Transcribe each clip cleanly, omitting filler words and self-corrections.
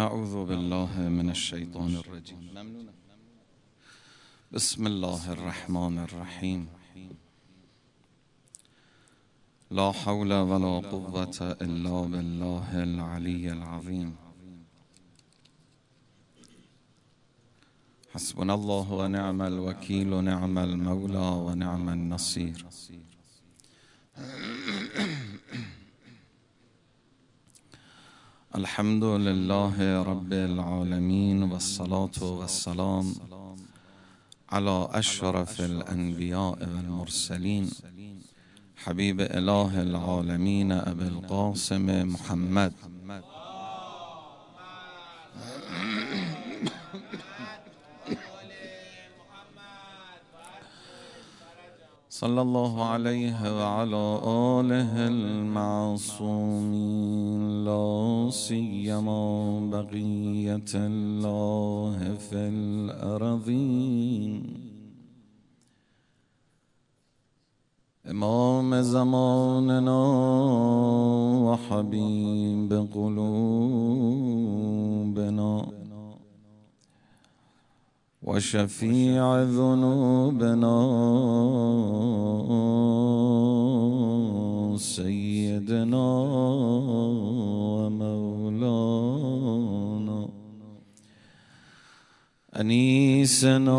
أعوذ بالله من الشيطان الرجيم. بسم الله الرحمن الرحيم. لا حول ولا قوة إلا بالله العلي العظيم. حسبنا الله ونعم الوكيل، نعم المولى ونعم النصير. الحمد لله رب العالمين، والصلاة والسلام على أشرف الأنبياء والمرسلين، حبيب إله العالمين أبي القاسم محمد صلى الله عليه وعلى آله المعصومين، لا سيما بقية الله في الأرضين. إمام زماننا وحبيب قلوبنا وشفيع ذنوبنا سيدنا ومولانا أنيسنا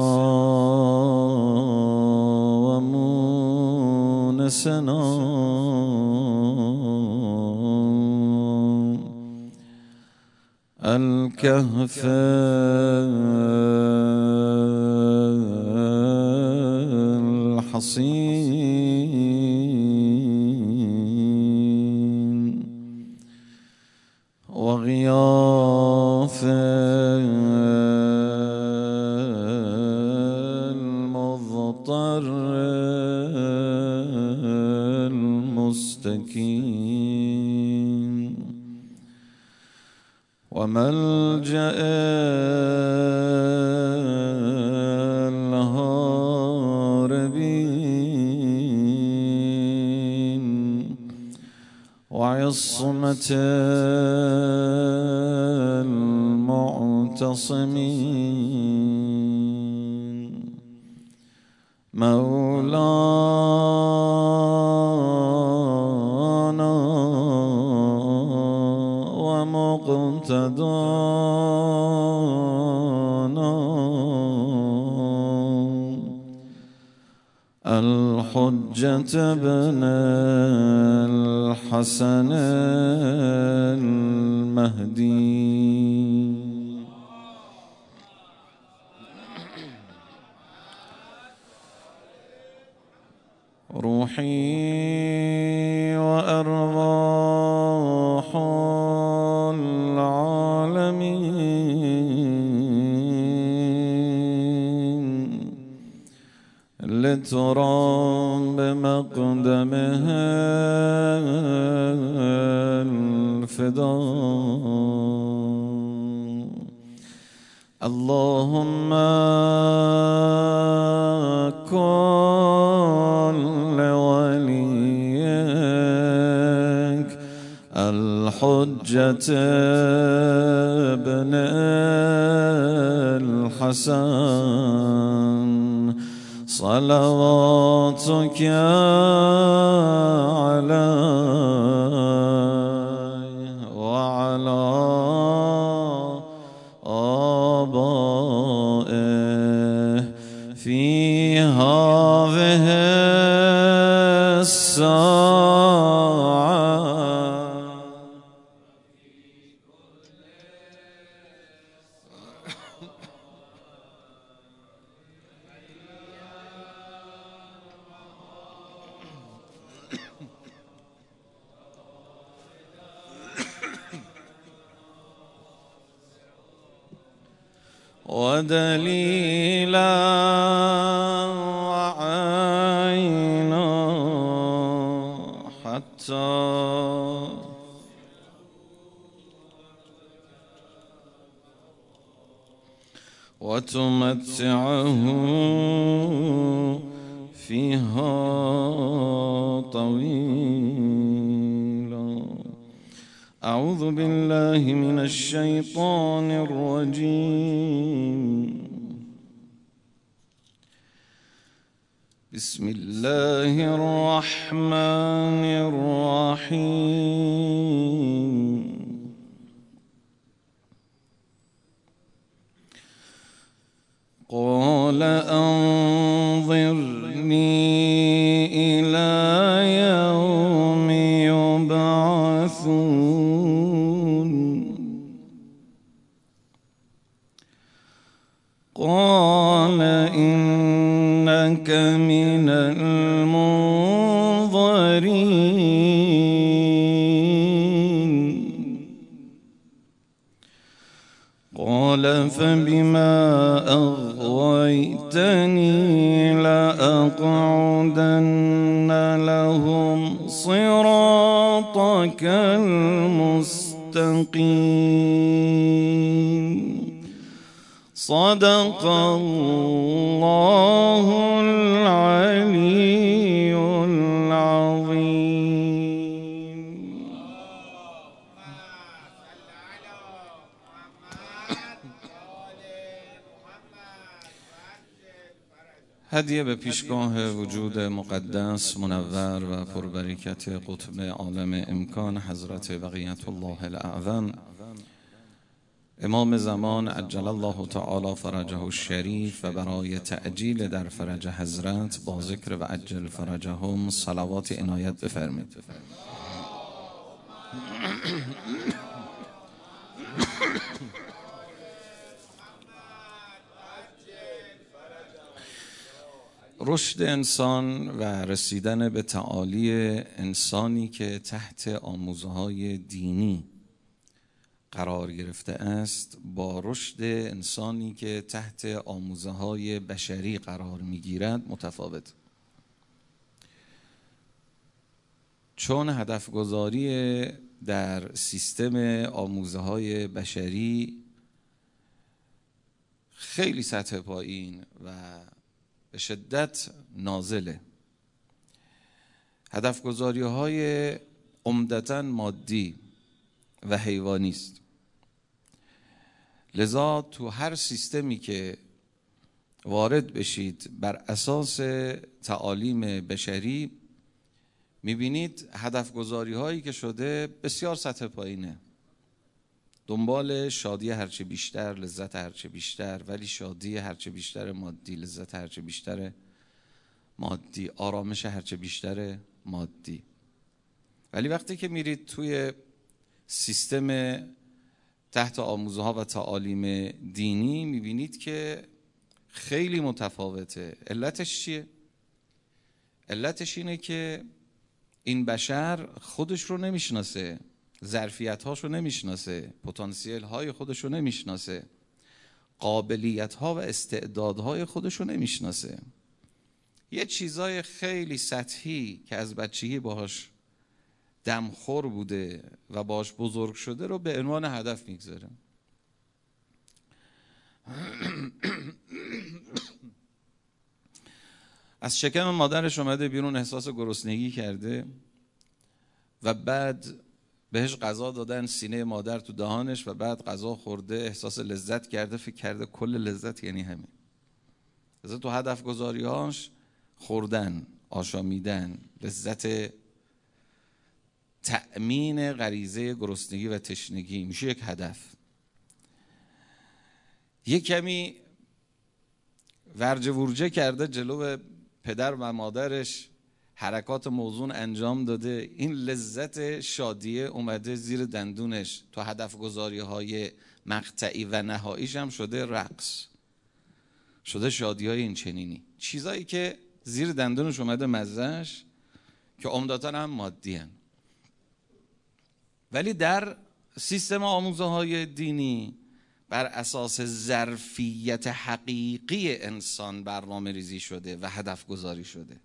ومونسنا الكهف الحصين وغياث المضطر المستكين وملجأ الهاربين وعصمة المعتصمين، مولانا ومقتدانا الحجة بن الحسن المهدي. روحي وأرواح العالمين لترام بمقدمه الفداء. اللهم كن لوليك الحجة بن الحسن صلواتك عليه وعلى آبائه في هذه الساعة ودليلا وعينا حتى وتمتعه فيها طويلا. أعوذ بالله من الشيطان الرجيم. بسم الله الرحمن الرحيم. قال أنظرني إلى يوم يبعثون. قال إنك من المنظرين. قال فبما أغويتني لأقعدن لهم صراطك المستقيم. صدق الله العلي العظيم. هدیه به پیشگاه وجود مقدس منور و پربرکت قطب عالم امکان حضرت بقیت الله الاعظم امام زمان عجل الله تعالی فرجه الشریف، و برای تعجیل در فرج حضرت با ذکر و عجل فرجهم صلوات عنایت بفرمید. رشد انسان و رسیدن به تعالی انسانی که تحت آموزه‌های دینی قرار گرفته است با رشد انسانی که تحت آموزه‌های بشری قرار می‌گیرد متفاوت، چون هدف گذاری در سیستم آموزه‌های بشری خیلی سطح پایین و به شدت نازله. هدف گذاری‌های عمدتاً مادی و حیوانی است. لذا تو هر سیستمی که وارد بشید بر اساس تعالیم بشری میبینید هدف گذاری هایی که شده بسیار سطح پایینه، دنبال شادی هرچه بیشتر، لذت هرچه بیشتر، ولی شادی هرچه بیشتر مادی، لذت هرچه بیشتر مادی، آرامش هرچه بیشتر مادی. ولی وقتی که میرید توی سیستم تحت آموزه‌ها و تعالیم دینی میبینید که خیلی متفاوته. علتش چیه؟ علتش اینه که این بشر خودش رو نمیشناسه، ظرفیت‌هاش رو نمیشناسه، پتانسیل‌های خودش رو نمیشناسه، قابلیت‌ها و استعدادهای خودش رو نمیشناسه. یه چیزای خیلی سطحی که از بچگی باهاش دمخور بوده و باش بزرگ شده رو به عنوان هدف میگذاره. از شکم مادرش اومده بیرون، احساس گرسنگی کرده و بعد بهش غذا دادن، سینه مادر تو دهانش و بعد غذا خورده، احساس لذت کرده، فکر کرده کل لذت یعنی همین. لذا تو هدف گذاری‌هاش خوردن، آشامیدن، لذت تأمین غریزه گرسنگی و تشنگی میشه یک هدف. یک کمی ورجه ورجه کرده جلو پدر و مادرش، حرکات موزون انجام داده، این لذت شادیه اومده زیر دندونش. تو هدف گذاری های مقطعی و نهاییش هم شده رقص، شده شادی های این چنینی، چیزایی که زیر دندونش اومده مزهش، که عمدتاً هم مادی هن. ولی در سیستم آموزه های دینی بر اساس ظرفیت حقیقی انسان برنامه ریزی شده و هدف گذاری شده.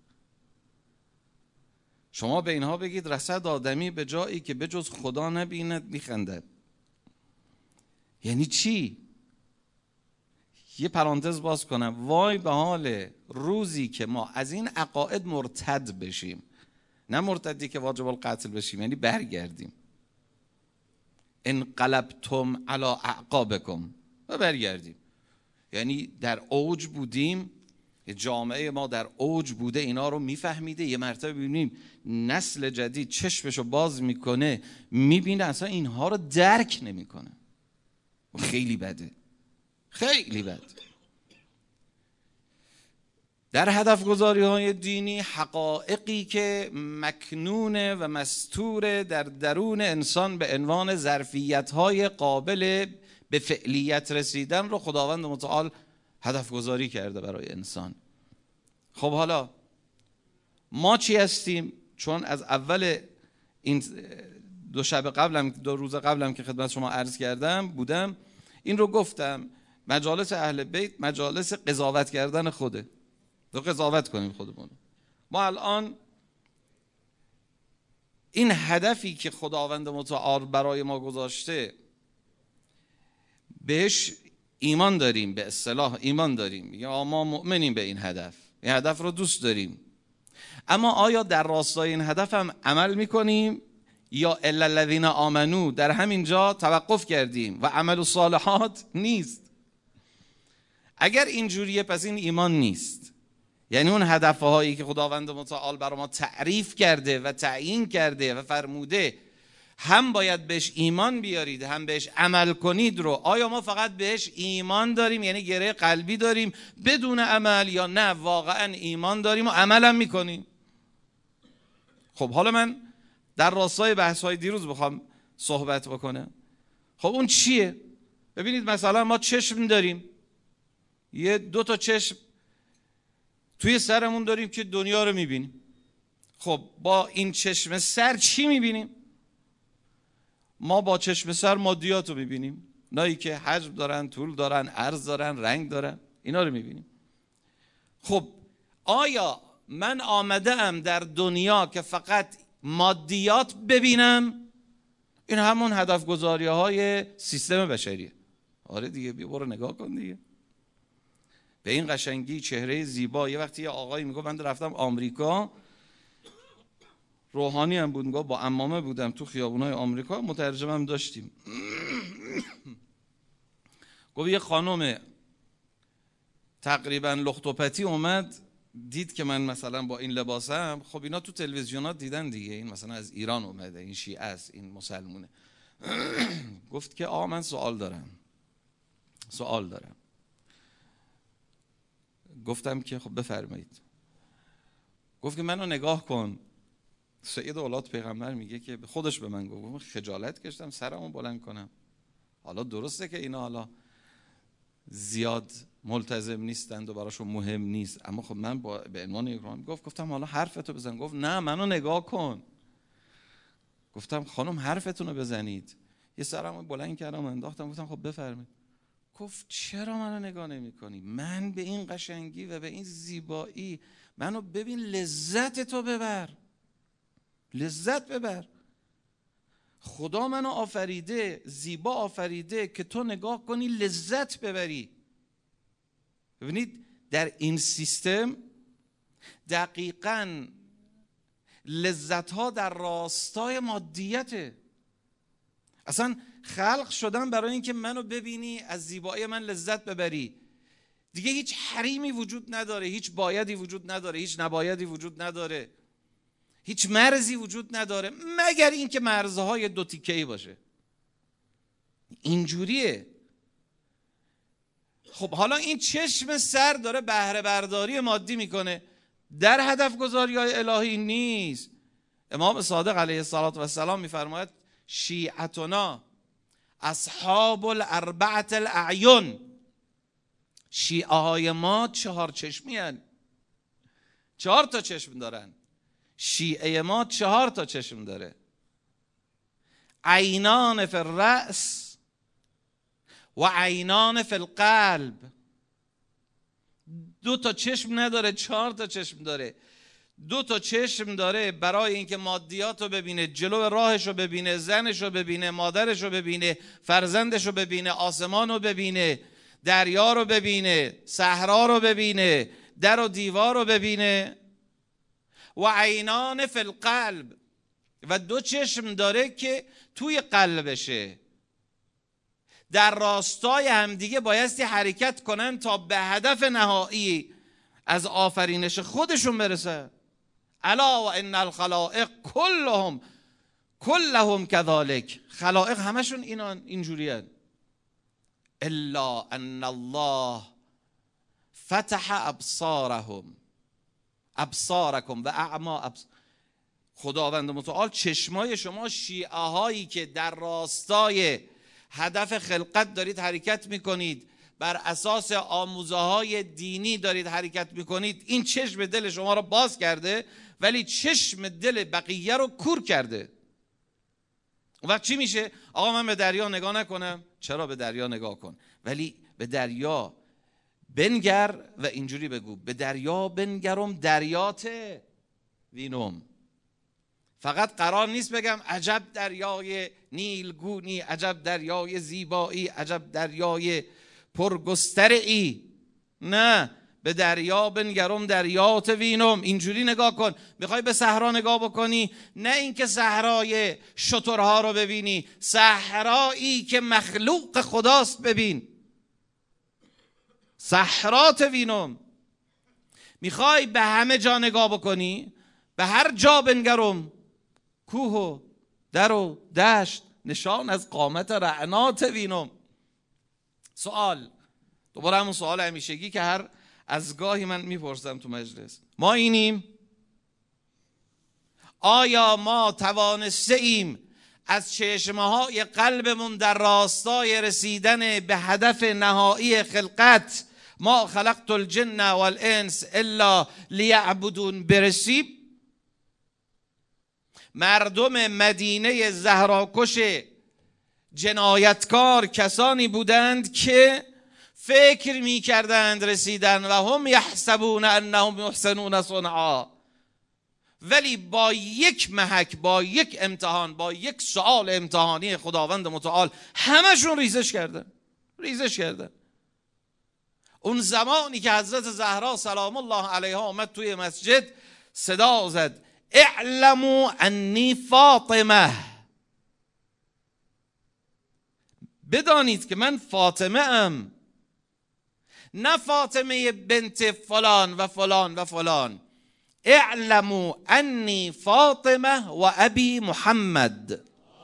شما به اینها بگید رصد آدمی به جایی که بجز خدا نبیند میخندد. یعنی چی؟ یه پرانتز باز کنم، وای به حال روزی که ما از این عقاید مرتد بشیم، نه مرتدی که واجب القتل بشیم، یعنی برگردیم. انقلبتم علی اعقابکم، و برگردیم. یعنی در اوج بودیم، جامعه ما در اوج بوده، اینا رو میفهمیده، یه مرتبه ببینیم نسل جدید چشمشو باز میکنه، میبینه اصلا اینها رو درک نمیکنه. خیلی بده، خیلی بد. در هدف گذاری های دینی حقایقی که مکنونه و مستوره در درون انسان به عنوان ظرفیت های قابل به فعلیت رسیدن رو خداوند متعال هدف گذاری کرده برای انسان. خب حالا ما چی هستیم؟ چون از اول این دو روز قبلم که خدمت شما عرض کردم بودم، این رو گفتم، مجالس اهل بیت مجالس قضاوت کردن خوده، رو قضاوت کنیم خودمون. ما الان این هدفی که خداوند متعال برای ما گذاشته بهش ایمان داریم، به اصطلاح ایمان داریم، یا ما مؤمنیم به این هدف، این هدف رو دوست داریم، اما آیا در راستای این هدف هم عمل میکنیم یا الا الذین آمنو در همین جا توقف کردیم و عمل الصالحات نیست؟ اگر اینجوریه پس این ایمان نیست. یعنی اون هدفهایی که خداوند متعال برای ما تعریف کرده و تعیین کرده و فرموده هم باید بهش ایمان بیارید هم بهش عمل کنید رو، آیا ما فقط بهش ایمان داریم یعنی گره قلبی داریم بدون عمل، یا نه واقعا ایمان داریم و عمل هم میکنیم؟ خب حالا من در راستای بحث‌های دیروز بخوام صحبت بکنم، خب اون چیه؟ ببینید مثلا ما چشم داریم، یه 2 تا چشم توی سرمون داریم که دنیا رو میبینیم. خب با این چشم سر چی میبینیم؟ ما با چشم سر مادیات رو میبینیم، نایی که حجم دارن، طول دارن، عرض دارن، رنگ دارن، اینا رو میبینیم. خب آیا من آمده ام در دنیا که فقط مادیات ببینم؟ این همون هدف گذاری های سیستم بشریه. آره دیگه، بیا برو نگاه کن دیگه، به این قشنگی، چهره زیبا. یه وقتی یه آقایی میگه من رفتم آمریکا، روحانی هم بود، میگه با عمامه بودم تو خیابونای آمریکا، مترجمم داشتیم. گفت یه خانم تقریبا لختوپتی اومد، دید که من مثلا با این لباسم، خب اینا تو تلویزیونات دیدن دیگه، این مثلا از ایران اومده، این شیعه است، این مسلمونه. گفت که آقا من سوال دارم. گفتم که خب بفرمایید. گفت که منو نگاه کن. سید اولاد پیغمبر میگه که خودش به من گفت، خجالت کشیدم سرمو بلند کنم. حالا درسته که اینا حالا زیاد ملتزم نیستند و براشون مهم نیست، اما خب من به عنوان یک راهنما گفتم حالا حرفتو بزن. گفت نه منو نگاه کن. گفتم خانم حرفتونو بزنید. یه سرمو بلند کردم انداختم، گفتم خب بفرمایید. گفت چرا منو نگاه نمی‌کنی؟ من به این قشنگی و به این زیبایی، منو ببین، لذت تو ببر، لذت ببر. خدا منو آفریده، زیبا آفریده که تو نگاه کنی لذت ببری. ببینید در این سیستم دقیقاً لذت ها در راستای مادیته. اصلا خلق شدن برای اینکه منو ببینی، از زیبایی من لذت ببری. دیگه هیچ حریمی وجود نداره، هیچ بایدی وجود نداره، هیچ نبایدی وجود نداره، هیچ مرزی وجود نداره، مگر اینکه مرزهای 2 تیکه‌ای باشه. اینجوریه. خب حالا این چشم سر داره بهره برداری مادی میکنه، در هدف گذاری های الهی نیست. امام صادق علیه السلام میفرماید شیعتنا اصحاب الاربعه الاعین، شیعه های ما 4 چشمی هن. 4 تا چشم دارن. شیعه ما 4 تا چشم داره. عینان فی الرأس و عینان فی القلب. 2 تا چشم نداره، 4 تا چشم داره. 2 تا چشم داره برای اینکه مادیات رو ببینه، جلو راهش رو ببینه، زنش رو ببینه، مادرش رو ببینه، فرزندش رو ببینه، آسمان رو ببینه، دریا رو ببینه، صحرا رو ببینه، در و دیوار رو ببینه. و عینان فی القلب، و 2 چشم داره که توی قلبشه. در راستای همدیگه بایستی حرکت کنن تا به هدف نهایی از آفرینش خودشون برسن. الا و ان الخلائق کلهم کذالک، خلائق همشون اینجوریه. الا ان الله فتح ابصارکم و اعما خداوند متعال چشمای شما شیعه هایی که در راستای هدف خلقت دارید حرکت میکنید، بر اساس آموزه های دینی دارید حرکت میکنید، این چشم دل شما رو باز کرده ولی چشم دل بقیه رو کور کرده. اون وقت چی میشه؟ آقا من به دریا نگاه نکنم؟ چرا به دریا نگاه کن، ولی به دریا بنگر و اینجوری بگو به دریا بنگرم دریات وینم. فقط قرار نیست بگم عجب دریای نیلگونی، عجب دریای زیبایی، عجب دریای پرگسترعی. نه، به دریا بنگرم دریات وینم، اینجوری نگاه کن. میخوای به صحرا نگاه بکنی؟ نه اینکه صحرای شترها رو ببینی، صحرایی که مخلوق خداست ببین، صحرات وینم. میخوای به همه جا نگاه بکنی؟ به هر جا بنگرم، کوه و در و دشت نشان از قامت رعنات وینم. سوال، دوباره همون سوال همیشگی که هر از گاهی من میپرسم تو مجلس، ما اینیم؟ آیا ما توانسته ایم از چشمه‌های قلبمون در راستای رسیدن به هدف نهایی خلقت، ما خلقت الجن والانس الا لیعبدون، برسیم؟ مردم مدینه زهراکش جنایتکار کسانی بودند که فکر می کردند رسیدن و هم یحسبون انهم یحسنون صنعا، ولی با یک محک، با یک امتحان، با یک سؤال امتحانی خداوند متعال همشون ریزش کردن. اون زمانی که حضرت زهرا سلام الله علیها آمد توی مسجد، صدا زد اعلموا انی فاطمه، بدانید که من فاطمه ام، نه فاطمه بنت فلان و فلان و فلان. اعلموا انی فاطمه و ابی محمد.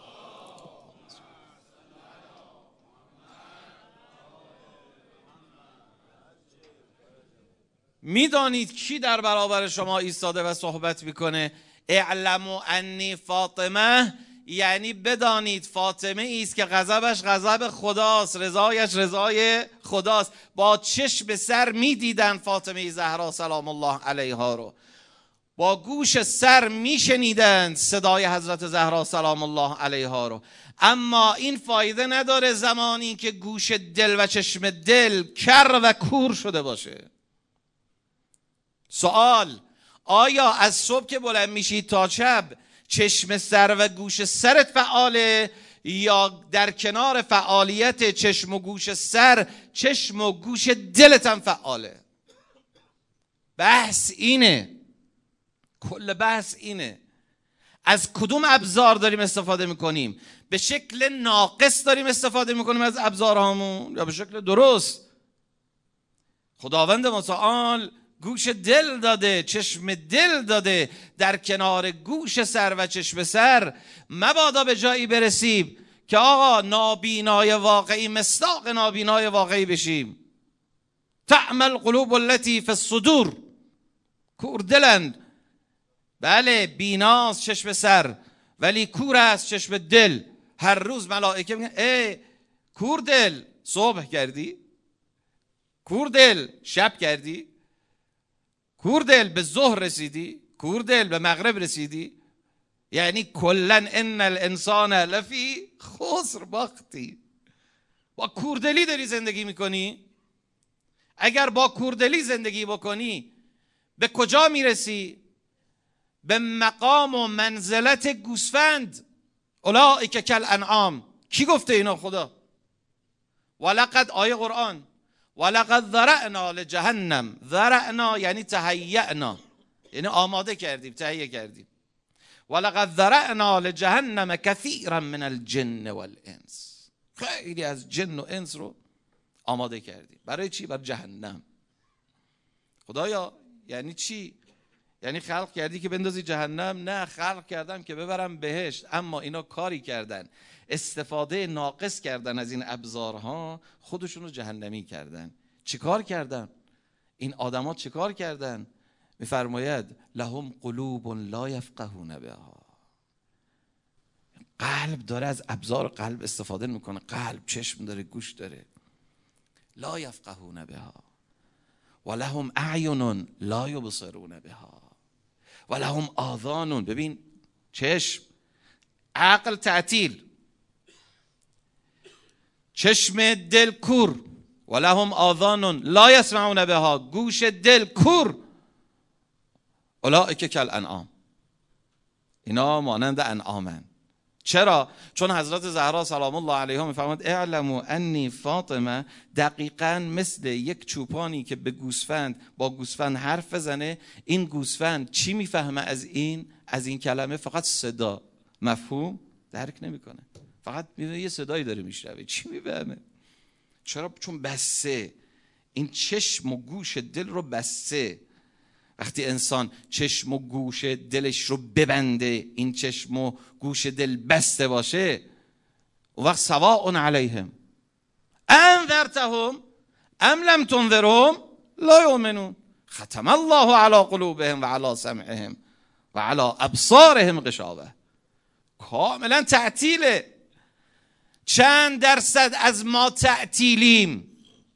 میدانید کی در برابر شما ایستاده و صحبت میکنه؟ اعلموا انی فاطمه، یعنی بدانید فاطمه است که غضبش غضب خداست، رضایش رضای خداست. با چشم سر میدیدن فاطمه زهرا سلام الله علیها رو، با گوش سر میشنیدند صدای حضرت زهرا سلام الله علیها رو، اما این فایده نداره زمانی که گوش دل و چشم دل کر و کور شده باشه. سوال، آیا از صبح که بلند میشی تا شب چشم سر و گوش سرت فعاله، یا در کنار فعالیت چشم و گوش سر چشم و گوش دلت هم فعاله؟ بحث اینه، کل بحث اینه از کدوم ابزار داریم استفاده میکنیم. به شکل ناقص داریم استفاده میکنیم از ابزارهامون یا به شکل درست؟ خداوند متعال گوش دل داده، چشم دل داده، در کنار گوش سر و چشم سر مبادا به جایی برسیم که آقا نابینای واقعی مصداق نابینای واقعی بشیم. تعمل قلوب التي فی الصدور، کور دلند، بله بیناست چشم سر ولی کور است چشم دل. هر روز ملائکه میگن ای کور دل، صبح کردی؟ کور دل شب کردی؟ کور دل به ظهر رسیدی؟ کور دل به مغرب رسیدی؟ یعنی کلن ان الانسان لفی خسر، باختی. با کوردلی داری زندگی میکنی؟ اگر با کوردلی زندگی بکنی به کجا میرسی؟ به مقام و منزلت گوسفند. اولئک کالانعام. کی گفته اینا؟ خدا. ولقد، آیه قرآن، ولقد ذرأنا لجهنم. ذرأنا یعنی تهیأنا، یعنی آماده کردیم، تهیه کردیم. ولقد ذرأنا لجهنم کثیرا من الجن والانس. خیلی از جن و انس رو آماده کردی. برای چی؟ برای جهنم. خدایا یعنی چی؟ یعنی خلق کردی که بندازی جهنم؟ نه، خلق کردم که ببرم بهشت. اما اینا کاری کردن، استفاده ناقص کردن از این ابزارها، خودشون رو جهنمی کردن. چیکار کردن این آدما؟ چیکار کردن؟ میفرماید لهم قلوب لا یفقهون بها. قلب داره، از ابزار قلب استفاده میکنه. قلب چشم داره، گوش داره. لا یفقهون بها و لهم اعین لا یبصرون بها و لهم آذان. ببین، چشم، عقل تعطیل، چشم دل کور. و لهم آذان لا یسمعون بها، گوش دل کور. اولئک کالانعام، اینا مانند انعامن. چرا؟ چون حضرت زهرا سلام الله علیها میفرماد اعلموا انی فاطمه دقیقاً مثل یک چوپانی که به گوسفند، با گوسفند حرف بزنه، این گوسفند چی میفهمه از این کلمه؟ فقط صدا، مفهوم درک نمیکنه، فقط میبینه یه صدایی داره میشنوه. چی میفهمه؟ چرا؟ چون بسته، این چشم و گوش دل رو بسته. وقتی انسان چشم و گوش دلش رو ببنده، این چشم و گوش دل بسته باشه، اون وقت سواء علیهم انذرتهم ام لم تنذرهم لا یؤمنون ختم الله علی قلوبهم و علی سمعهم و علی ابصارهم غشاوه. کاملا تعطیله. چند درصد از ما تعطیلیم؟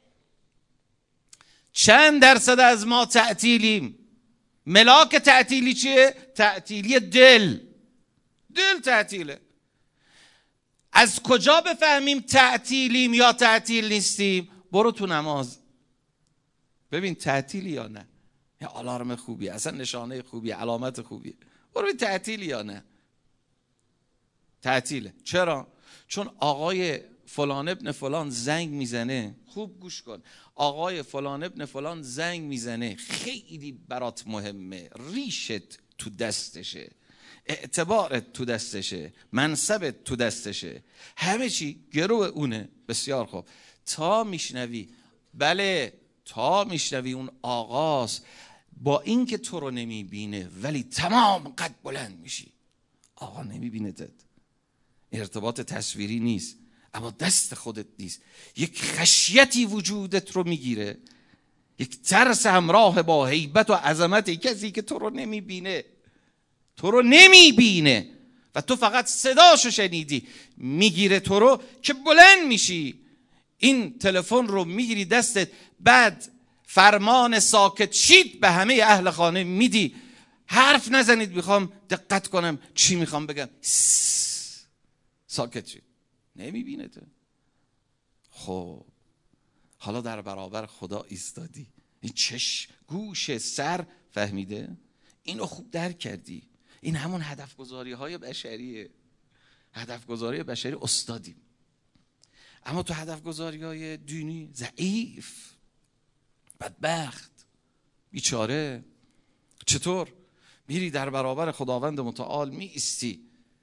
چند درصد از ما تعطیلیم؟ ملاک تعطیلی چیه؟ تعطیلی دل. دل تعطیله. از کجا بفهمیم تعطیلیم یا تعطیل نیستیم؟ برو تو نماز ببین تعطیلی یا نه. یه آلارم خوبیه، اصلا نشانه خوبیه، علامت خوبیه. برو ببین تعطیلی یا نه. تعطیله. چرا؟ چون آقای فلان ابن فلان زنگ میزنه. خوب گوش کن. آقای فلان ابن فلان زنگ میزنه، خیلی برات مهمه، ریشت تو دستشه، اعتبارت تو دستشه، منصبت تو دستشه، همه چی گرو اونه. بسیار خوب. تا میشنوی، بله، تا میشنوی اون آقاست، با این که تو رو نمیبینه ولی تمام قد بلند میشی. آقا نمیبینتت، ارتباط تصویری نیست، اما دست خودت نیست. یک خشیتی وجودت رو میگیره، یک ترس همراه با هیبت و عظمت کسی که تو رو نمیبینه. تو رو نمیبینه و تو فقط صداشو شنیدی، میگیره تو رو که بلند میشی، این تلفن رو میگیری دستت، بعد فرمان ساکت شید به همه اهل خانه میدی. حرف نزنید، میخوام دقت کنم چی میخوام بگم. ساکت شید. نمیبینه تو. خب حالا در برابر خدا ایستادی، این چشم، گوش، سر فهمیده، اینو خوب درک کردی. این همون هدف گذاری های بشریه. هدف گذاری بشری استادیم، اما تو هدف گذاری های دینی ضعیف، بدبخت، بیچاره. چطور میری در برابر خداوند متعال می ایستی؟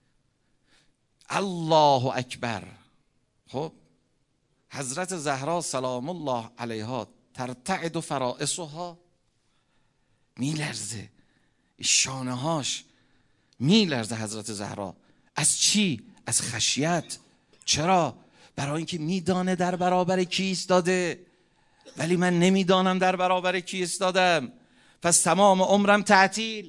الله اکبر. خب حضرت زهرا سلام الله علیها ترتعد فرائصها، میلرزه شانه هاش، میلرزه حضرت زهرا. از چی؟ از خشیت. چرا؟ برای اینکه میدانه در برابر کی ایستاده، ولی من نمیدانم در برابر کی ایستادم، پس تمام عمرم تعطیل.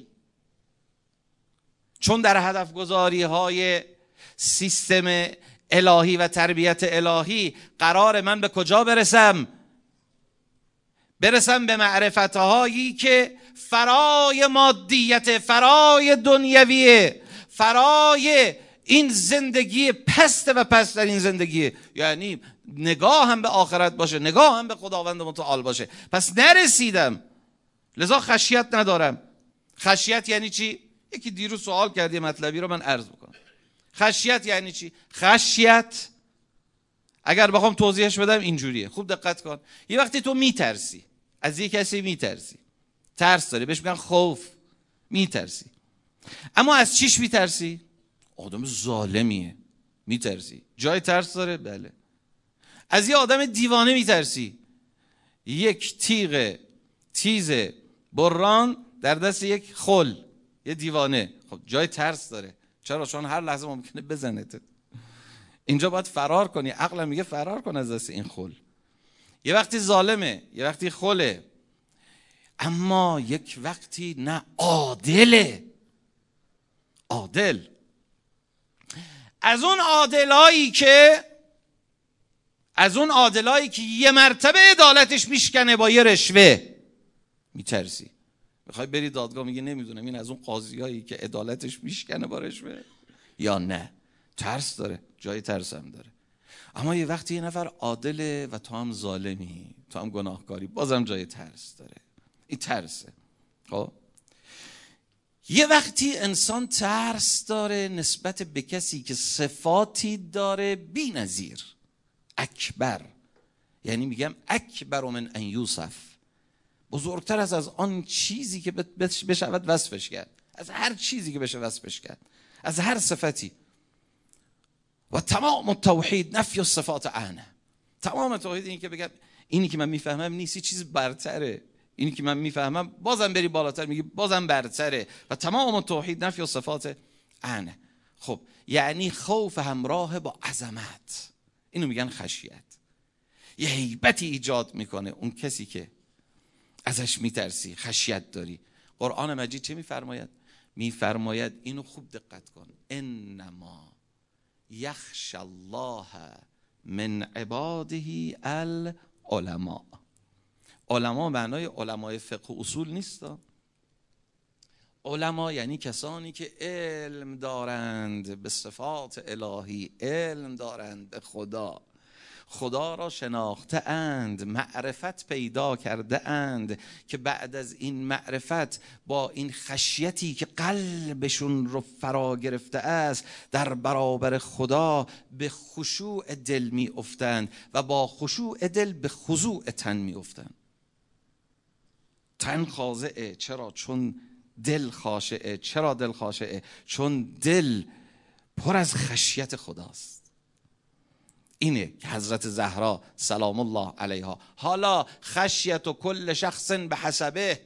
چون در هدف گذاری های سیستم الهی و تربیت الهی قرار من به کجا برسم؟ برسم به معرفتهایی که فرای مادیت، فرای دنیویه، فرای این زندگی پست و پست در این زندگیه. یعنی نگاه هم به آخرت باشه، نگاه هم به خداوند متعال باشه. پس نرسیدم، لذا خشیت ندارم. خشیت یعنی چی؟ یکی دیروز سوال کردی، مطلبی رو من عرض بکنم. خشیت یعنی چی؟ خشیت اگر بخوام توضیحش بدم اینجوریه، خوب دقت کن. یه وقتی تو میترسی، از یه کسی میترسی، ترس داری، بهش میگن خوف، میترسی. اما از چیش میترسی؟ آدم ظالمیه، میترسی. جای ترس داره؟ بله. از یه آدم دیوانه میترسی. یک تیغ تیز بران در دست یک خل، یه دیوانه، خب جای ترس داره. چرا؟ چون هر لحظه ممکنه بزنت. اینجا باید فرار کنی. عقلم میگه فرار کن از دست این خل. یه وقتی ظالمه، یه وقتی خله، اما یک وقتی نه، عادله. عادل. از اون عادلایی که یه مرتبه عدالتش میشکنه با یه رشوه، میترسی. میخوای بری دادگاه، میگی نمیدونم این از اون قاضیایی که عدالتش میشکنه با رشوه یا نه. ترس داره، جای ترس هم داره. اما یه وقتی یه نفر عادله و تو هم ظالمی، تو هم گناهکاری، بازم جای ترس داره. این ترسه. خب یه وقتی انسان ترس داره نسبت به کسی که صفاتی داره بی‌نظیر، اکبر. یعنی میگم اکبر من ان یوصف، بزرگتر از آن چیزی که بشود وصفش کرد، از هر چیزی که بشه وصفش کرد، از هر صفتی. و تمام التوحید نفی الصفات عنه. تمام توحید اینی که بگم اینی که من میفهمم نیست، چیز برتره. اینی که من میفهمم بازم بری بالاتر میگی بازم برتره. و تمام التوحید نفی الصفات عنه. خب یعنی خوف همراه با عظمت، اینو میگن خشیت. یه هیبتی ایجاد میکنه اون کسی که ازش میترسی، خشیت داری. قرآن مجید چه میفرماید؟ میفرماید اینو خوب دقت کن، انما یخشی الله من عباده العلماء. علما معنای علمای فقه و اصول نیست. علما یعنی کسانی که علم دارند به صفات الهی، علم دارند به خدا، خدا را شناخته اند، معرفت پیدا کرده اند که بعد از این معرفت با این خشیتی که قلبشون رو فرا گرفته است در برابر خدا به خشوع دل می افتند و با خشوع دل به خضوع تن می افتند. تن خاضعه. چرا؟ چون دل خاشعه. چرا دل خاشعه؟ چون دل پر از خشیت خداست. اینه که حضرت زهرا سلام الله علیها، حالا خشیت و کل شخص به حسبه،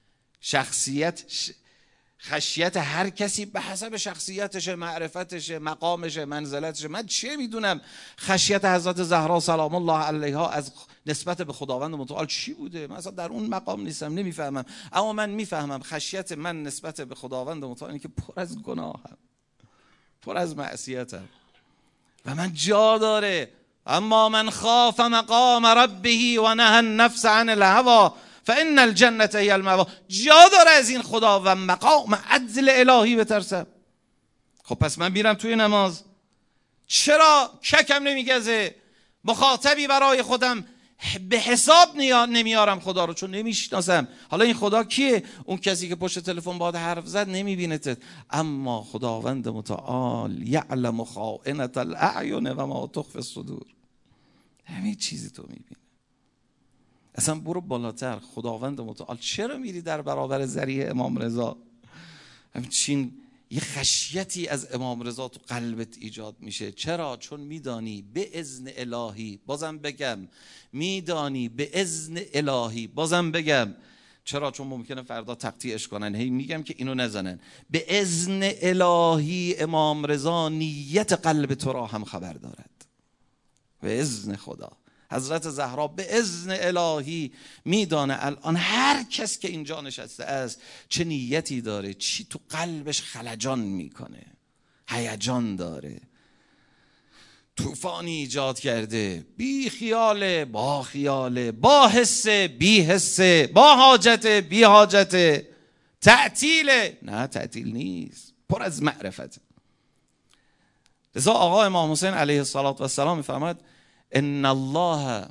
خشیت هر کسی به حسب شخصیتش، معرفتش، مقامش، منزلتش. من چه میدونم خشیت حضرت زهرا سلام الله علیها از نسبت به خداوند متعال چی بوده؟ من اصلا در اون مقام نیستم، نمیفهمم. اما من میفهمم خشیت من نسبت به خداوند متعال اینه که پر از گناهم، پر از معصیتم و من جا داره. اما من خاف مقام ربه و نهى النفس عن الهوى فان الجنة هی المأوى. جا داره از این خدا و مقام عدل الهی بترسم. خب پس من میرم توی نماز، چرا ککم نمیگزه؟ مخاطبی برای خودم به حساب نمیارم خدا رو، چون نمیشناسم. حالا این خدا کیه؟ اون کسی که پشت تلفن باهات حرف زد نمیبینتت، اما خداوند متعال یعلم خائنة الاعین و ما تخفی الصدور. همین چیزی تو میبینی. اصلا برو بالاتر. خداوند متعال چرا میری در برابر ذریح امام رضا؟ همچین یه خشیتی از امام رضا تو قلبت ایجاد میشه. چرا؟ چون میدانی به اذن الهی، بازم بگم میدانی به اذن الهی، بازم بگم. چرا؟ چون ممکنه فردا تقطیعش کنن، هی میگم که اینو نزنن. به اذن الهی امام رضا نیت قلب تو را هم خبر دارد. به اذن خدا. حضرت زهرا به اذن الهی میدانه الان هر کس که اینجا نشسته است چه نیتی داره، چی تو قلبش خلجان میکنه، هیجان داره، طوفانی ایجاد کرده، بی خیاله، با خیاله، با حسه، بی حسه، با حاجته، بی حاجته، تعطیله، نه تعطیل نیست، پر از معرفت. لذا آقا امام حسین علیه السلام میفرماید ان الله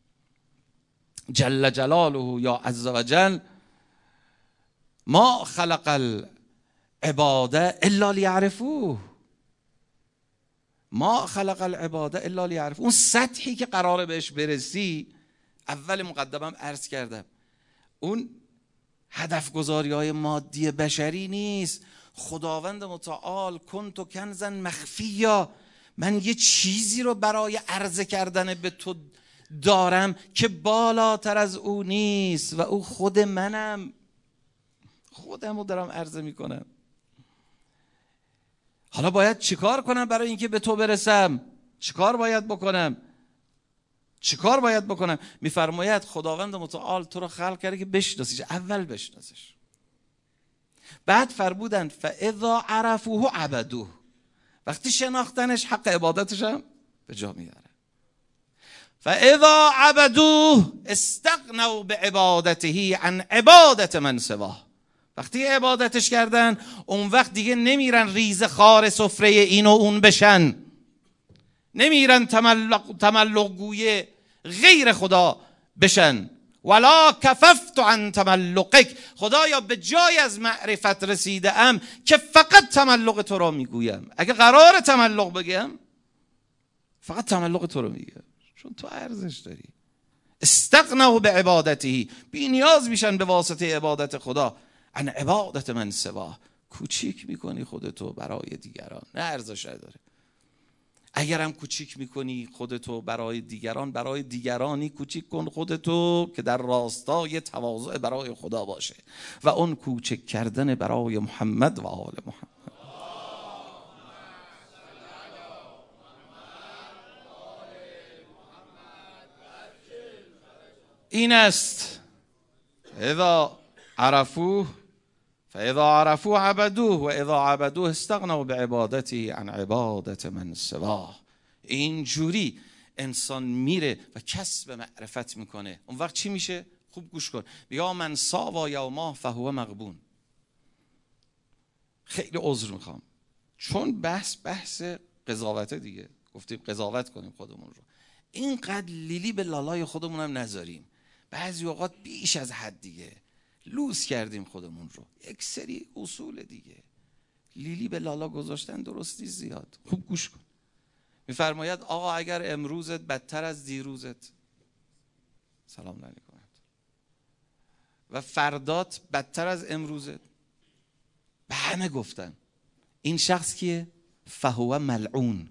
جل جلاله یا عز وجل ما خلق العباده الا لیعرفوه. ما خلق العباده الا لیعرفوه. اون سطحی که قراره بهش برسی، اول مقدمم عرض کردم، اون هدف گذاری های مادی بشری نیست. خداوند متعال کنت کنزا مخفیا، من یه چیزی رو برای عرضه کردن به تو دارم که بالاتر از او نیست و او خود منم. خودم رو دارم عرضه میکنم. حالا باید چیکار کنم برای اینکه به تو برسم؟ چیکار باید بکنم؟ چیکار باید بکنم؟ میفرماید خداوند متعال تو رو خلق کرده که بشناسیش. اول بشناسش، بعد فرمودن فاذا عرفوه عبدوه، وقتی شناختنش حق عبادتش هم به جا میاره. فاذا عبدوه استغنوا بعبادته عن عبادت من سواه، وقتی عبادتش کردن اون وقت دیگه نمیرن ریزه خار سفره این و اون بشن، نمیرن تملق گوی غیر خدا بشن. ولا کففت عن تملقک، خدایا به جای از معرفت رسیده ام که فقط تملق تو را میگویم. اگه قرار تملق بگم فقط تملق تو رو میگم، چون تو ارزش داری. استغنوا بعبادته، بی نیاز میشن به واسطه عبادت خدا. عن عبادت من سواه، کوچیک میکنی خودتو برای دیگران، نه ارزش داره. اگرم کوچیک میکنی خودتو برای دیگران، برای دیگرانی کوچیک کن خودتو که در راستای تواضع برای خدا باشه و اون کوچک کردن برای محمد و آل محمد. این است اذا عرفوه فاذا عرفوه عبدوه و اذا عبدوه استغنوا بعبادته عن عبادت من سواه. اینجوری انسان میره و کسب معرفت میکنه. اون وقت چی میشه؟ خوب گوش کن. یا من ساوا یوما فهو مغبون. خیلی عذر میخوام چون بحث قضاوت دیگه، گفتیم قضاوت کنیم خودمون رو. اینقدر لیلی به لالای خودمون هم نذاریم. بعضی اوقات بیش از حد دیگه لوس کردیم خودمون رو. یک سری اصول دیگه لیلی به لالا گذاشتن درستی زیاد. خوب گوش کن. میفرماید آقا اگر امروزت بدتر از دیروزت، سلام علیکم، و فردات بدتر از امروزت، به همه گفتن این شخص کیه؟ فهو ملعون.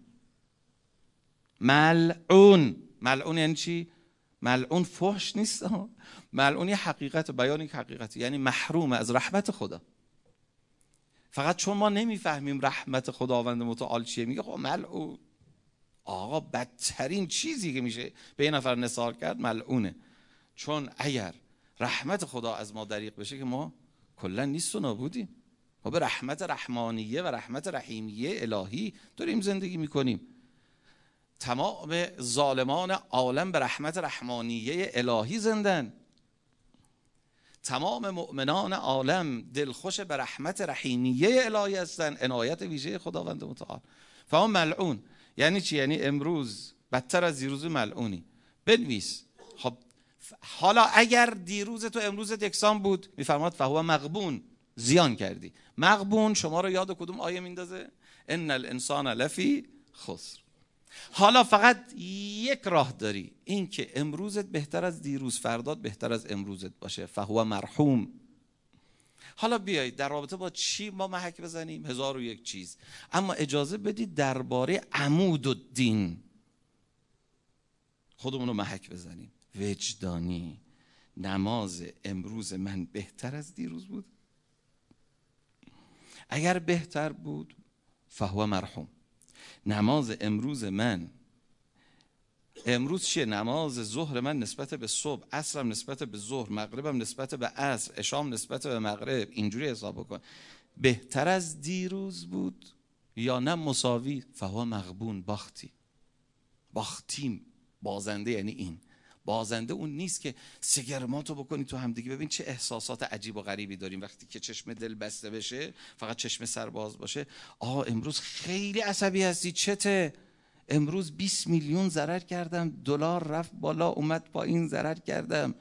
ملعون. ملعون یعنی چی؟ ملعون فحش نیست، ملعون یه حقیقت، بیان یک حقیقت، یعنی محروم از رحمت خدا. فقط چون ما نمیفهمیم رحمت خداوند متعال چیه میگه خب ملعون. آقا بدترین چیزی که میشه به یه نفر نثار کرد ملعونه. چون اگر رحمت خدا از ما دریغ بشه که ما کلا نیست و نابودیم. ما به رحمت رحمانیه و رحمت رحیمیه الهی داریم زندگی میکنیم. تمام ظالمان عالم به رحمت رحمانیه الهی زندن. تمام مؤمنان عالم دلخوش به رحمت رحیمیه الهی هستن، عنایت ویژه خداوند متعال. فهم ملعون یعنی چی؟ یعنی امروز بدتر از دیروز ملعونی. بنویس. خب حالا اگر دیروز تو امروزت یکسان بود، میفرماد فهو مغبون، زیان کردی. مغبون شما رو یاد کدوم آیه میندازه؟ ان الانسان لفی خسر. حالا فقط یک راه داری، این که امروزت بهتر از دیروز، فردات بهتر از امروزت باشه. فهو مرحوم. حالا بیایید در رابطه با چی ما محک بزنیم؟ 1001 چیز. اما اجازه بدید درباره عمود الدین خودمون رو محک بزنیم. وجدانی. نماز امروز من بهتر از دیروز بود؟ اگر بهتر بود فهو مرحوم. نماز امروز من، امروز چیه؟ نماز ظهر من نسبت به صبح، عصرم نسبت به ظهر، مغربم نسبت به عصر، عشام نسبت به مغرب، اینجوری حساب بکن. بهتر از دیروز بود یا نه مساوی؟ فهو مغبون. باختیم. بازنده یعنی این. بازنده اون نیست که سگرماتو بکنی تو همدیگه. ببین چه احساسات عجیب و غریبی داریم وقتی که چشم دل بسته بشه، فقط چشم سر باز باشه. امروز خیلی عصبی هستی، چته؟ امروز 20 میلیون ضرر کردم، دلار رفت بالا اومد پایین، ضرر کردم.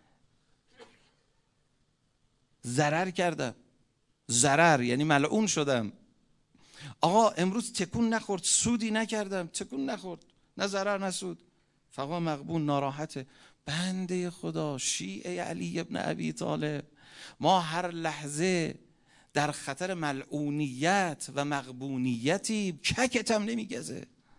ضرر یعنی ملعون شدم. آقا امروز تکون نخورد، سودی نکردم، تکون نخورد، نه ضرر نه سود. فقط مغبون، ناراحته. بنده خدا، شیعه علی ابن ابی طالب، ما هر لحظه در خطر ملعونیت و مغبونیتی. ککتم نمیگزه.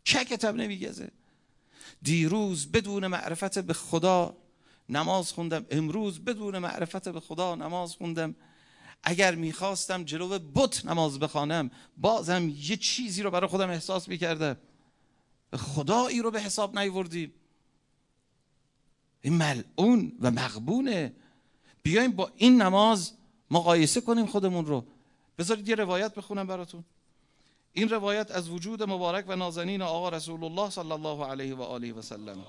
ککتم نمیگزه. دیروز بدون معرفت به خدا نماز خوندم، امروز بدون معرفت به خدا نماز خوندم. اگر میخواستم جلو بت نماز بخوانم بازم یه چیزی رو برای خودم احساس میکردم. خدایی رو به حساب نیوردیم. این ملعون و مغبونه. بیایم با این نماز مقایسه کنیم خودمون رو. بذارید یه روایت بخونم براتون. این روایت از وجود مبارک و نازنین آقا رسول الله صلی الله علیه و آله و سلم.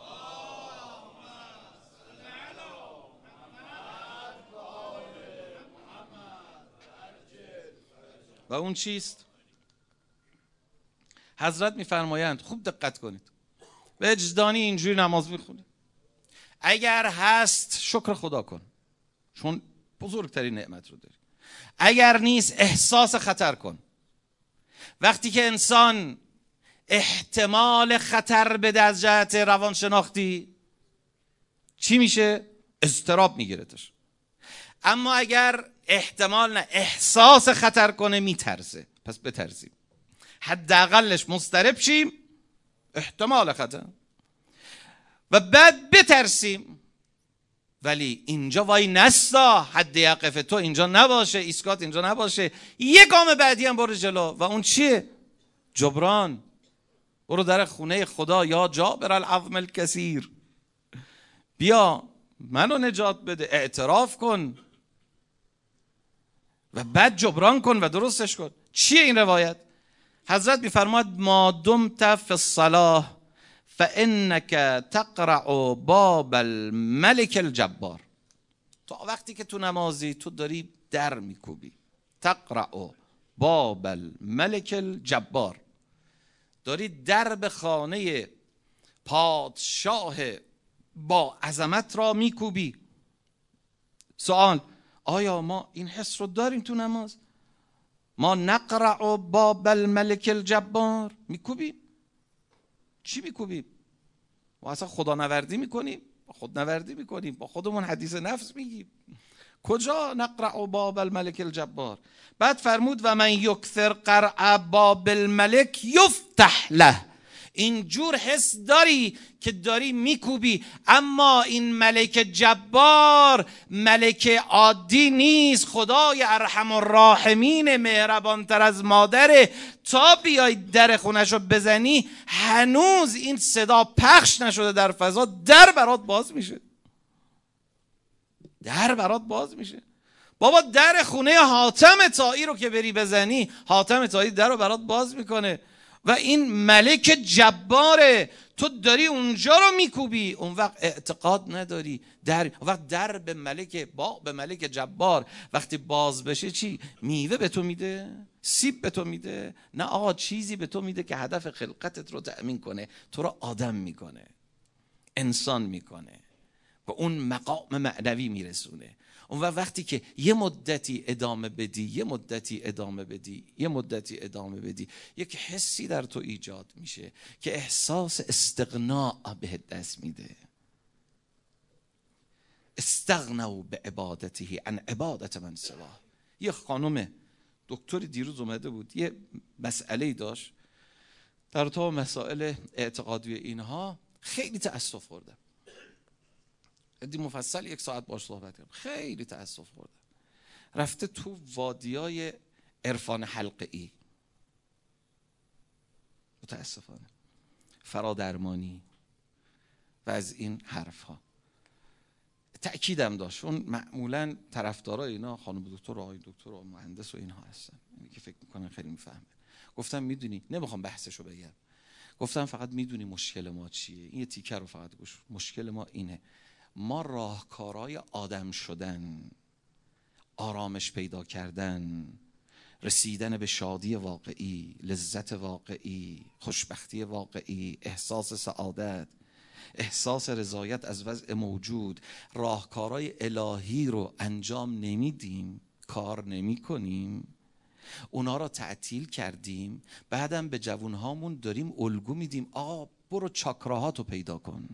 و اون چیست؟ حضرت میفرمایند، خوب دقت کنید، وجدانی اینجوری نماز میخونه، اگر هست شکر خدا کن چون بزرگترین نعمت رو داری. اگر نیست احساس خطر کن. وقتی که انسان احتمال خطر بده از جهت روانشناختی چی میشه؟ اضطراب میگیرتش. اما اگر احتمال نه احساس خطر کنه میترسه. پس بترسیم، حداقلش مضطرب شیم، احتمال خطر، و بعد بترسیم. ولی اینجا وای نستا، حد یقف تو اینجا نباشه، ایسکات اینجا نباشه، یه گام بعدی هم برو جلو. و اون چیه؟ جبران. برو در خونه خدا، یا جابر العظم الکثیر، بیا منو نجات بده، اعتراف کن و بعد جبران کن و درستش کن. چیه این روایت؟ حضرت میفرماد ما دمت فی الصلاة فانک تقرع باب الملک الجبار. تا وقتی که تو نمازی تو داری در میکوبی، تقرع باب الملک الجبار، داری درب خانه پادشاه با عظمت را میکوبی. سوال، آیا ما این حس رو داریم تو نماز؟ ما نقرع باب الملک الجبار میکوبیم؟ چی میکوبیم؟ ما اصلا خدا نوردی میکنیم؟ خود نوردی میکنیم، با خودمون حدیث نفس میگیم. کجا نقرع باب الملک الجبار؟ بعد فرمود و من یکثر قرع باب الملک یفتح له. اینجور حس داری که داری میکوبی، اما این ملک جبار ملک عادی نیست، خدای ارحم الراحمین، مهربانتر از مادره. تا بیای در خونشو بزنی هنوز این صدا پخش نشده در فضا، در برات باز میشه. در برات باز میشه. بابا در خونه حاتم طایی رو که بری بزنی، حاتم طایی در رو برات باز میکنه و این ملک جباره، تو داری اونجا رو میکوبی. اون وقت اعتقاد نداری. اون وقت در به ملک جبار وقتی باز بشه چی؟ میوه به تو میده؟ سیب به تو میده؟ نه آقا، چیزی به تو میده که هدف خلقتت رو تأمین کنه، تو رو آدم میکنه، انسان میکنه، به اون مقام معنوی میرسونه. اون وقتی که یه مدتی ادامه بدی یک حسی در تو ایجاد میشه که احساس استغناء به دست میده. استغنوا به عبادته عن عبادت من سواه. یه خانم دکتری دیروز اومده بود، یه مسئله داشت در تو مسائل اعتقادی اینها، خیلی تأسف خوردم. دی مفصل 1 ساعت باش صحبت کردم، خیلی تأسف خوردم. رفته تو وادیای عرفان حلقه‌ای، متاسفانه فرادرمانی و از این حرف ها. تأکیدم داشت، اون معمولا طرفدارای اینا خانم دکتر و آقای دکتر و مهندس و اینها هستن، یعنی که فکر میکنن خیلی میفهمن. گفتم میدونی، نمیخوام بحثشو بگم، گفتم فقط میدونی مشکل ما چیه؟ این یه تیکر رو فقط گوش. مشکل ما اینه، ما راهکارهای آدم شدن، آرامش پیدا کردن، رسیدن به شادی واقعی، لذت واقعی، خوشبختی واقعی، احساس سعادت، احساس رضایت از وضع موجود، راهکارهای الهی رو انجام نمیدیم، کار نمی کنیم، اونا رو تعطیل کردیم. بعدم به جوانهامون داریم الگو میدیم، آقا برو چاکراهاتو پیدا کن،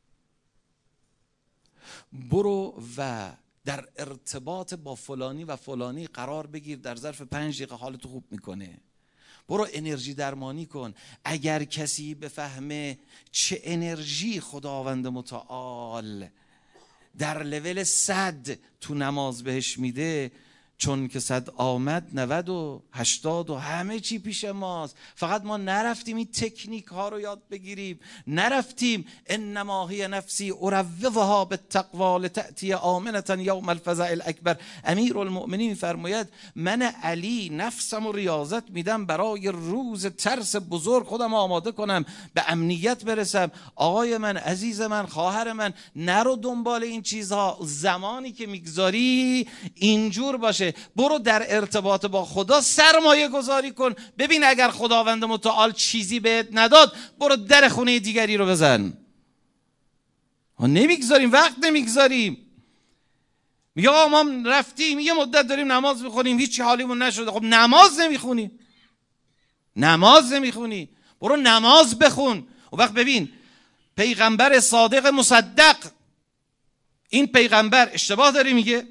برو و در ارتباط با فلانی و فلانی قرار بگیر، در ظرف 5 دقیقه حالتو خوب میکنه. برو انرژی درمانی کن. اگر کسی بفهمه چه انرژی خداوند متعال در لول 100 تو نماز بهش میده، چون که 100 آمد 90 و 80 و همه چی پیش ماست. فقط ما نرفتیم این تکنیک ها رو یاد بگیریم، نرفتیم انما هی نفسی اروضها بالتقوا لتأتی آمنة یوم الفزع الاکبر. امیرالمؤمنین فرماید من علی نفسم و ریاضت میدم برای روز ترس بزرگ خودم آماده کنم، به امنیت برسم. آقای من، عزیز من، خواهر من، نرو دنبال این چیزها. زمانی که میگذاری اینجور باشه. برو در ارتباط با خدا سرمایه گذاری کن. ببین اگر خداوند متعال چیزی بهت نداد، برو در خونه دیگری رو بزن. ما نمیگذاریم، وقت نمیگذاریم. میگه آقا ما رفتیم یه مدت داریم نماز میخونیم هیچی حالیمون نشده. خب نماز نمیخونی، نماز نمیخونی، برو نماز بخون. و وقت ببین پیغمبر صادق مصدق، این پیغمبر اشتباه داره میگه؟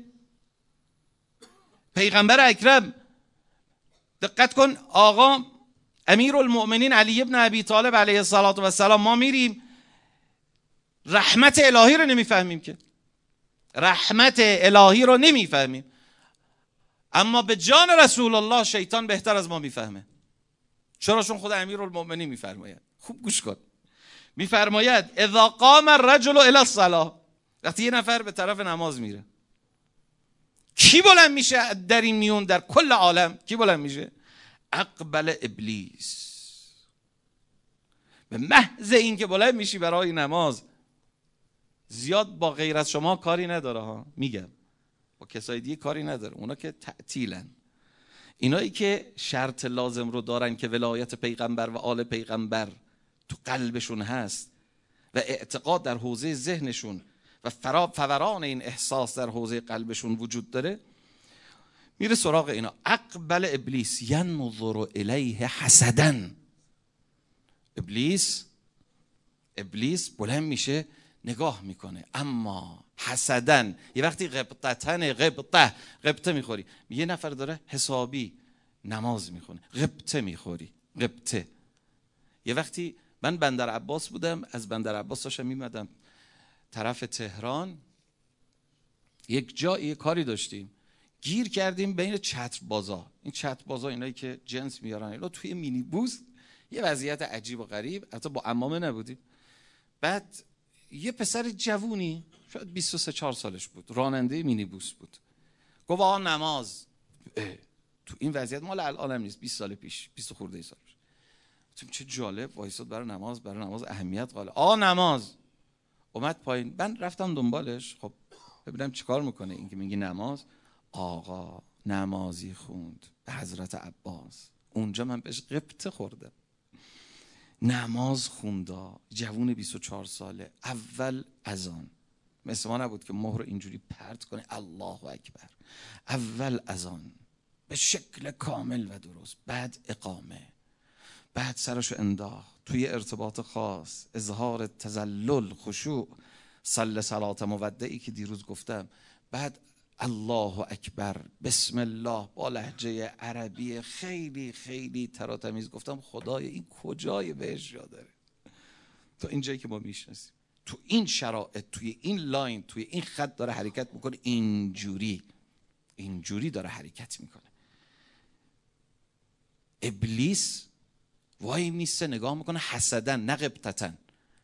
پیغمبر اکرم، دقت کن، آقا امیرالمؤمنین علی ابن ابی طالب علیه السلام، ما میریم رحمت الهی رو نمیفهمیم که، رحمت الهی رو نمیفهمیم، اما به جان رسول الله شیطان بهتر از ما میفهمه. چرا؟ چون خود امیرالمؤمنین میفرماید. خوب گوش کن، میفرماید اذا قام الرجل الی الصلاه، وقتی یه نفر به طرف نماز میره، کی بلند میشه در این میون، در کل عالم کی بلند میشه؟ اقبل ابلیس. به محض این که بلند میشی برای نماز، زیاد با غیر از شما کاری نداره ها، میگم با کسای دیگه کاری نداره، اونا که تعطیلن. اینایی که شرط لازم رو دارن که ولایت پیغمبر و آل پیغمبر تو قلبشون هست و اعتقاد در حوزه ذهنشون و فوران این احساس در حوزه قلبشون وجود داره، میره سراغ اینا. اقبل ابلیس ینظر الیه حسدا. ابلیس بلند میشه نگاه میکنه، اما حسدن. یه وقتی غبطه میخوری، یه نفر داره حسابی نماز میخونه، غبطه میخوری، غبطه. یه وقتی من بندر عباس بودم، از بندر عباس داشتم میمدم طرف تهران، یک جایی کاری داشتیم، گیر کردیم بین چتر بازا. این چتر بازا اینایی که جنس میارن، اینا توی مینی بوس، یه وضعیت عجیب و غریب، البته با عمامه نبودیم. بعد یه پسر جوونی شاید 23-4 سالش بود، راننده مینی بوس بود، گفت آقا نماز. تو این وضعیت مال الانم نیست، 20 سال پیش، 20 خورده سال پیش. چه جالب، وایساد برای نماز اهمیت قائل. آقا نماز. اومد پایین، من رفتم دنبالش، خب ببینم چیکار میکنه این که میگه نماز. آقا نمازی خوند به حضرت عباس، اونجا من بهش غبطه خوردم. نماز خوندا، جوون 24 ساله، اول اذان، مثل ما نبود که مهر اینجوری پرت کنه الله اکبر، اول اذان به شکل کامل و درست، بعد اقامه، بعد سرشو انداخت توی ارتباط خاص، اظهار تذلل، خشوع، صل صلات مودعی که دیروز گفتم، بعد الله اکبر، بسم الله، با لهجه عربی خیلی خیلی تراتمیز گفتم خدای این کجای بهش جا داره؟ تو این جایی که ما میشناسیم، تو این شرایط، توی این لاین، توی این خط داره حرکت میکنه، اینجوری داره حرکت میکنه. ابلیس وای میسته نگاه میکنه، حسدن نه غبطتن،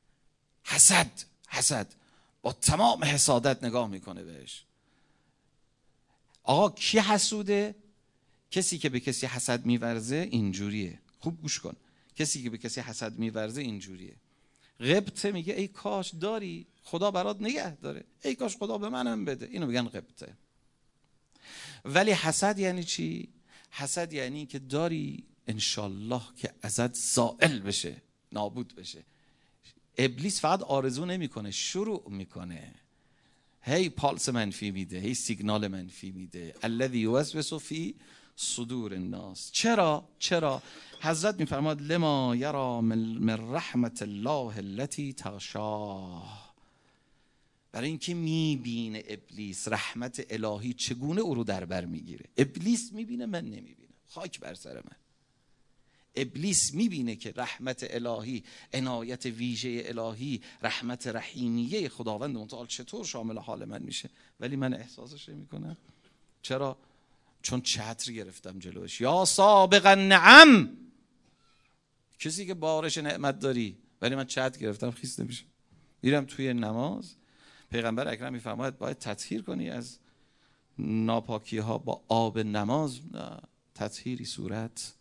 حسد با تمام حسادت نگاه میکنه بهش. آقا کی حسوده؟ کسی که به کسی حسد میورزه اینجوریه. خوب گوش کن، کسی که به کسی حسد میورزه اینجوریه. غبطه میگه ای کاش داری، خدا برات نگه داره، ای کاش خدا به منم بده، اینو میگن غبطه. ولی حسد یعنی چی؟ حسد یعنی که داری انشالله که ازت زائل بشه، نابود بشه. ابلیس فقط آرزو نمیکنه، شروع میکنه، هی پالس منفی میده، هی سیگنال منفی میده. الذی یوسوس فی صدور الناس. چرا؟ حضرت میفرماد لما یرا من رحمت الله التي تغشاه، برای اینکه میبینه ابلیس رحمت الهی چگونه او رو در بر میگیره. ابلیس میبینه، من نمیبینم، خاک بر سر من. ابلیس میبینه که رحمت الهی، عنایت ویژه الهی، رحمت رحیمیه خداوند متعال چطور شامل حال من میشه، ولی من احساسش نمیکنم. چرا؟ چون چتر گرفتم جلوش. یا سابق النعم، کسی که بارش نعمت داری، ولی من چتر گرفتم خیس نمیشه. میرم توی نماز، پیغمبر اکرم میفرماید باید تطهیر کنی از ناپاکی ها با آب نماز. نه، تطهیری صورت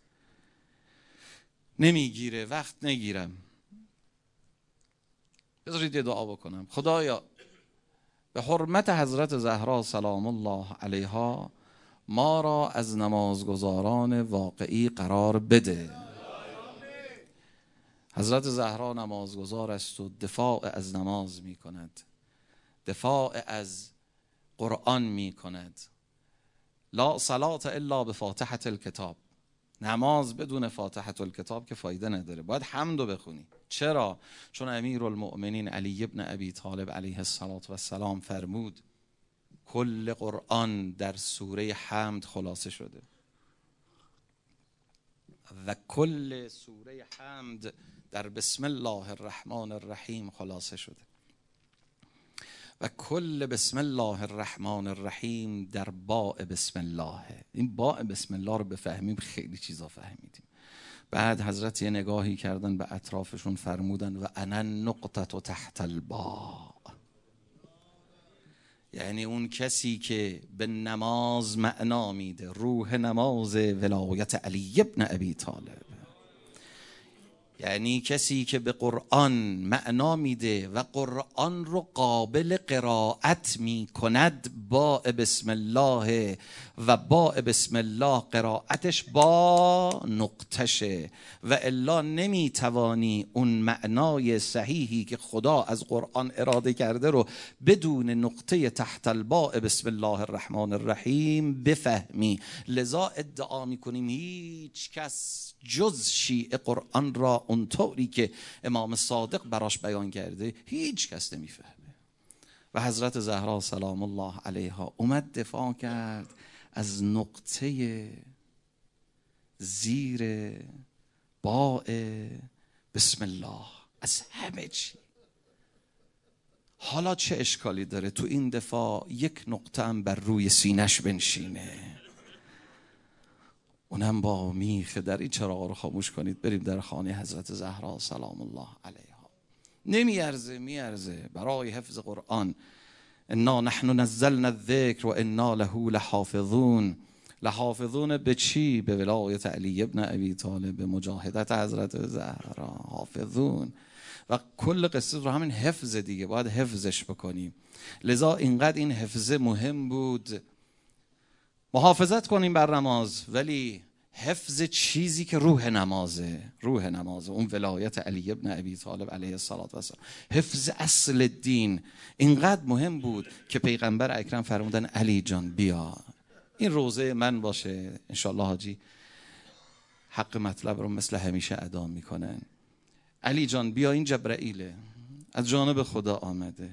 نمیگیره، وقت نگیرم. بذارید یه دعا بکنم. خدایا به حرمت حضرت زهرا سلام الله علیها ما را از نمازگزاران واقعی قرار بده. حضرت زهرا نمازگزار است و دفاع از نماز می کند، دفاع از قرآن می کند. لا صلاة الا بفاتحة الکتاب، نماز بدون فاتحة الکتاب که فایده نداره، باید حمدو بخونی. چرا؟ چون امیرالمؤمنین علی ابن ابی طالب علیه السلام فرمود کل قرآن در سوره حمد خلاصه شده و کل سوره حمد در بسم الله الرحمن الرحیم خلاصه شده و کل بسم الله الرحمن الرحیم در باء بسم الله. این باء بسم الله رو بفهمیم خیلی چیزا فهمیدیم. بعد حضرت یه نگاهی کردن به اطرافشون، فرمودن و انا النقطة تحت الباء، یعنی اون کسی که به نماز معنا میده، روح نماز ولایت علی ابن ابی طالب، یعنی کسی که به قرآن معنا میده و قرآن رو قابل قرائت میکند با بسم الله، و با بسم الله قرائتش با نقطشه، و الا نمیتوانی اون معنای صحیحی که خدا از قرآن اراده کرده رو بدون نقطه تحت الباء بسم الله الرحمن الرحیم بفهمی. لذا ادعا میکنیم هیچ کس جز شیعه قرآن را اونطوری که امام صادق براش بیان کرده هیچ کس نمیفهمه. و حضرت زهرا سلام الله علیها اومد دفاع کرد از نقطه زیر باء بسم الله، از همه چی. حالا چه اشکالی داره تو این دفاع یک نقطه هم بر روی سینش بنشینه، اونم با میخ. در این چراغ رو خاموش کنید، بریم در خانه حضرت زهرا سلام الله علیها. میارزه برای حفظ قرآن. انا نحن نزلنا الذکر و انا له لحافظون. لحافظون به چی؟ به ولایت علی ابن ابی طالب، به مجاهدت حضرت زهرا. حافظون و کل قصه رو همین حفظ دیگه، باید حفظش بکنیم. لذا اینقدر این حفظ مهم بود. محافظت کنیم بر نماز، ولی حفظ چیزی که روح نمازه، اون ولایت علی ابن ابی طالب علیه السلام، حفظ اصل دین اینقدر مهم بود که پیغمبر اکرم فرمودن علی جان بیا این روزه من باشه. انشالله حاجی حق مطلب رو مثل همیشه ادا میکنن. علی جان بیا این جبرائیله، از جانب خدا آمده،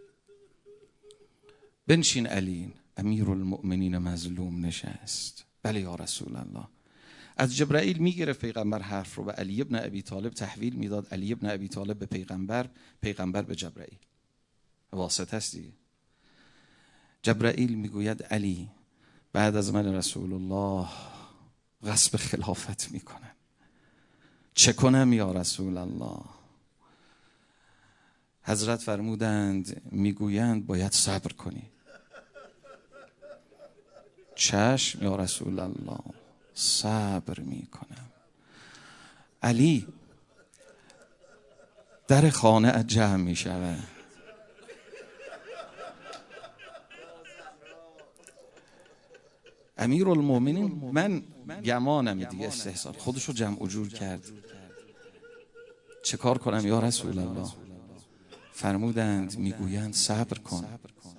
بنشین. علی امیرالمؤمنین مظلوم نشست. بله یا رسول الله. از جبرائیل میگرفت پیغمبر حرف رو به علی ابن ابی طالب تحویل میداد، علی ابن ابی طالب به پیغمبر، پیغمبر به جبرائیل. واسطه است دیگه. جبرائیل میگوید علی بعد از من رسول الله غصب خلافت میکنن، چه کنم یا رسول الله؟ حضرت فرمودند میگویند باید صبر کنی. چشم یا رسول الله، صبر میکنم. علی در خانه جمع میشود. امیرالمؤمنین من گمانم دیگه استحسان خودشو جمع و جور کرد. چه کار کنم یا رسول الله؟ فرمودند میگویند صبر کن،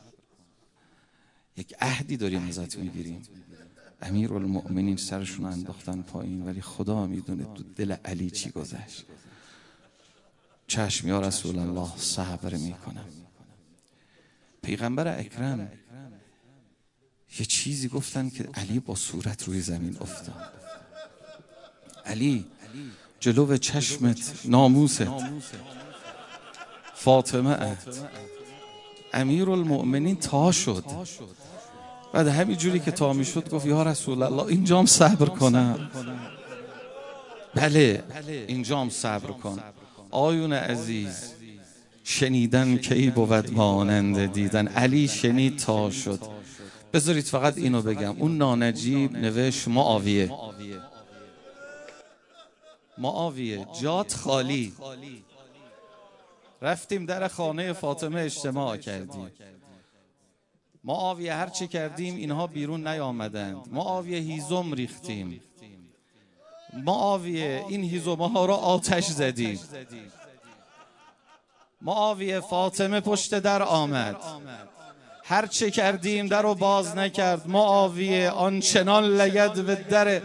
یک عهدی داریم ازت میگیریم. امیرالمؤمنین سرشون انداختن پایین، ولی خدا میدونه تو دل علی چی گذشت. چشم یا رسول الله، صبر میکنم. پیغمبر اکرم یه چیزی گفتن که علی با صورت روی زمین افتاد. علی جلو چشمت ناموست فاطمه ات امیرالمؤمنین تا شد. بعد همین جوری که تا میشد گفت یا رسول الله اینجام صبر کنم. بله اینجام صبر کن. آیون عزیز شنیدن کی بود مانند دیدن. علی شنید تا شد. بذارید فقط اینو بگم، اون نانجیب نوشت معاویه جات خالی. رفتیم در خانه فاطمه اجتماع کردیم. معاویه هر چی کردیم اینها بیرون نیامدند. معاویه هیزم ریختیم. معاویه این هیزم‌ها ها را آتش زدیم. معاویه فاطمه پشت در آمد. هر چه کردیم در رو باز نکرد. معاویه آنچنان لگد به در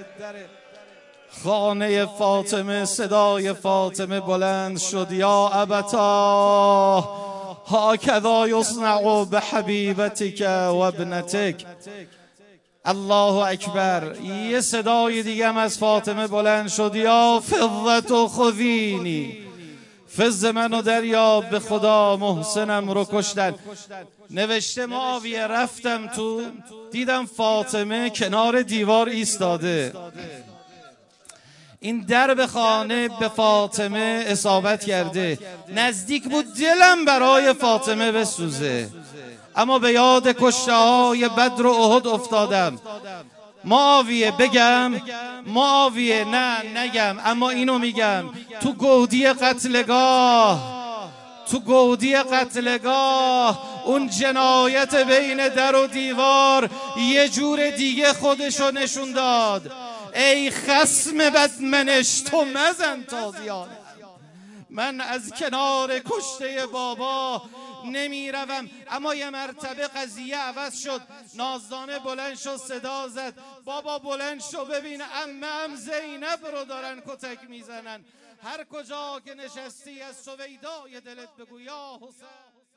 خانه فاطمه. صدای فاطمه بلند شد یا ابتا هاکذا یصنع بحبیبتک و ابنتک. الله اکبر. یه صدای دیگه هم از فاطمه بلند شد یا فضة خذینی. فض منو دریاب، به خدا محسنم رو کشتن. نوشته معاویه رفتم تو دیدم فاطمه کنار دیوار ایستاده. این درب خانه به فاطمه اصابت کرده. نزدیک بود دلم برای فاطمه بسوزه، اما به یاد کشته های بدر و احد افتادم. معاویه بگم؟ معاویه نه نگم، اما اینو میگم. تو گودی قتلگاه اون جنایت بین در و دیوار یه جور دیگه خودشو نشون داد. ای خصم بدمنش تو مزن تازیان. من از کنار کشته بابا نمی روم. اما یه مرتبه قضیه عوض شد. نازدانه بلند شد صدا زد بابا بلند شو ببین عمم زینب رو دارن کتک میزنن. هر کجا که نشستی از سویدای دلت بگو یا حسین.